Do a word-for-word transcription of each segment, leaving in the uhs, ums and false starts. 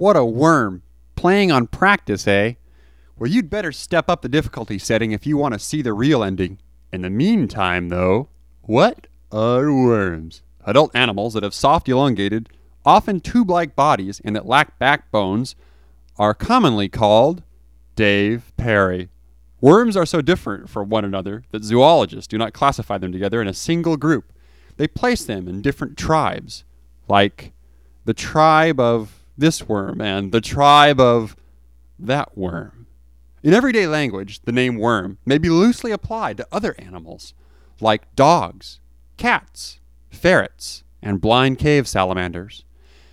What a worm. Playing on practice, eh? Well, you'd better step up the difficulty setting if you want to see the real ending. In the meantime, though, what are worms? Adult animals that have soft, elongated, often tube-like bodies and that lack backbones are commonly called Dave Perry. Worms are so different from one another that zoologists do not classify them together in a single group. They place them in different tribes, like the tribe of this worm and the tribe of that worm. In everyday language, the name worm may be loosely applied to other animals, like dogs, cats, ferrets, and blind cave salamanders.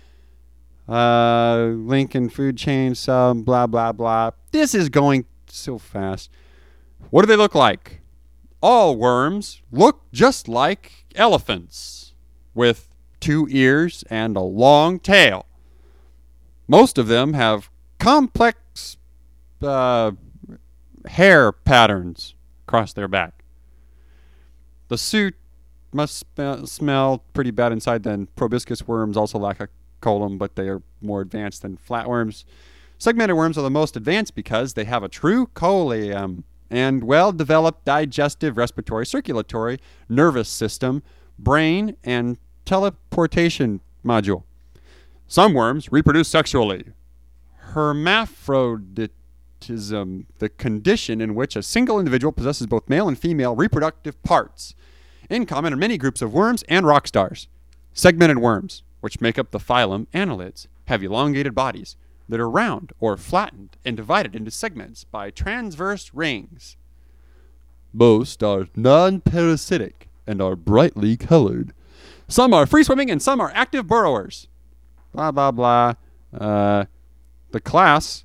Uh, Lincoln food chain, some blah, blah, blah. This is going so fast. What do they look like? All worms look just like elephants, with two ears and a long tail. Most of them have complex uh, hair patterns across their back. The suit must sp- smell pretty bad inside. Then proboscis worms also lack a colon, but they are more advanced than flatworms. Segmented worms are the most advanced because they have a true coelom and well-developed digestive, respiratory, circulatory, nervous system, brain, and teleportation module. Some worms reproduce sexually. Hermaphroditism, the condition in which a single individual possesses both male and female reproductive parts, in common in many groups of worms and rock stars. Segmented worms, which make up the phylum Annelids, have elongated bodies that are round or flattened and divided into segments by transverse rings. Most are non-parasitic and are brightly colored. Some are free-swimming and some are active burrowers. Blah, blah, blah. Uh, the class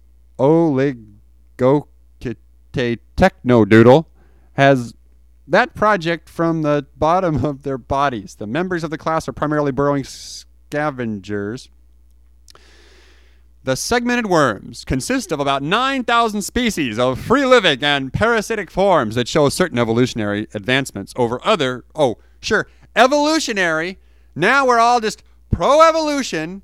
Oligoctetechnodoodle has that project from the bottom of their bodies. The members of the class are primarily burrowing scavengers. The segmented worms consist of about nine thousand species of free-living and parasitic forms that show certain evolutionary advancements over other... Oh, sure, evolutionary. Now we're all just pro-evolution.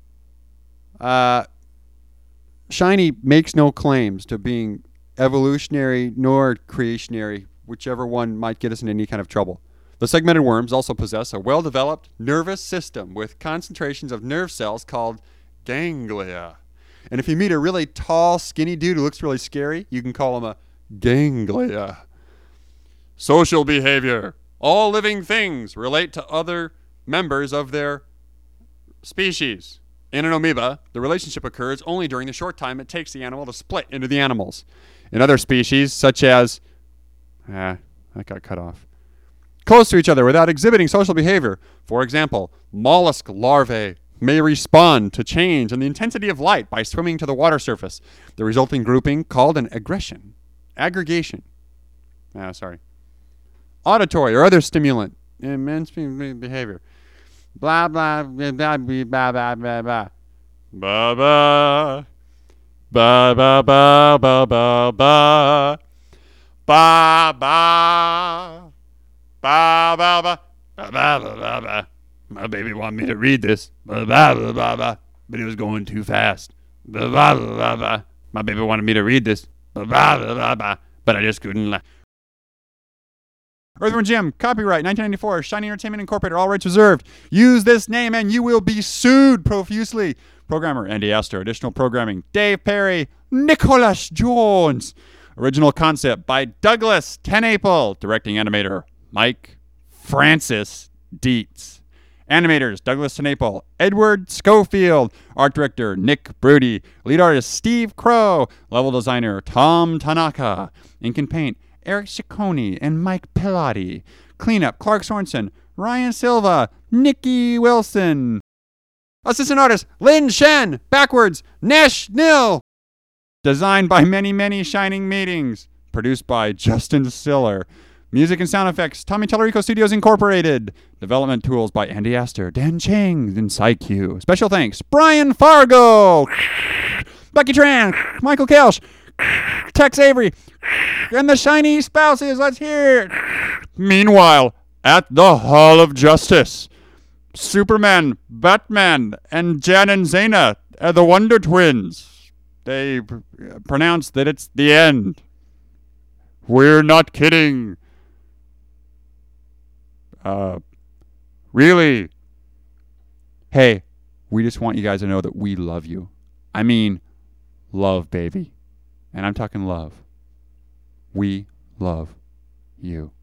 Uh, Shiny makes no claims to being evolutionary nor creationary, whichever one might get us in any kind of trouble. The segmented worms also possess a well-developed nervous system with concentrations of nerve cells called ganglia. And if you meet a really tall, skinny dude who looks really scary, you can call him a ganglia. Social behavior. All living things relate to other members of their species. In an amoeba, the relationship occurs only during the short time it takes the animal to split into the animals. In other species, such as... Ah, that got cut off. Close to each other without exhibiting social behavior. For example, mollusk larvae may respond to change in the intensity of light by swimming to the water surface. The resulting grouping, called an aggregation. Aggregation. Ah, sorry. Auditory or other stimulant. Immense behavior. Blah, blah, blah, blah, blah, blah, blah, blah. Ba, ba. Ba, ba, ba, ba, ba, ba. Ba, ba. Ba, ba, ba. Ba, ba, ba, ba, ba. My baby wanted me to read this. Ba, ba, ba, ba, ba. But it was going too fast. Ba, ba, ba, ba, ba. My baby wanted me to read this. Ba, ba, ba, ba, ba. But I just couldn't la- Earthworm Jim, copyright nineteen ninety-four, Shiny Entertainment Incorporated, all rights reserved. Use this name and you will be sued profusely. Programmer, Andy Astor. Additional programming, Dave Perry, Nicholas Jones. Original concept by Douglas Tenaple. Directing animator, Mike Francis Dietz. Animators, Douglas Tenaple, Edward Schofield. Art director, Nick Brody. Lead artist, Steve Crow. Level designer, Tom Tanaka. Ink and paint, Eric Ciccone and Mike Pilati. Cleanup, Clark Sorensen, Ryan Silva, Nikki Wilson. Assistant artist, Lin Shen. Backwards, Nesh Nil. Designed by Many Many Shining Meetings. Produced by Justin Siller. Music and sound effects, Tommy Tellerico Studios Incorporated. Development tools by Andy Astor, Dan Chang, and PsyQ. Special thanks, Brian Fargo, Becky Tran, Michael Kelsch, Tex Avery, and the Shiny spouses. Let's hear it. Meanwhile, at the Hall of Justice, Superman, Batman, and Jan and Zena uh, the Wonder Twins. They pr- pronounced that it's the end. We're not kidding. Uh, really? Hey, we just want you guys to know that we love you. I mean, love, baby. And I'm talking love. We love you.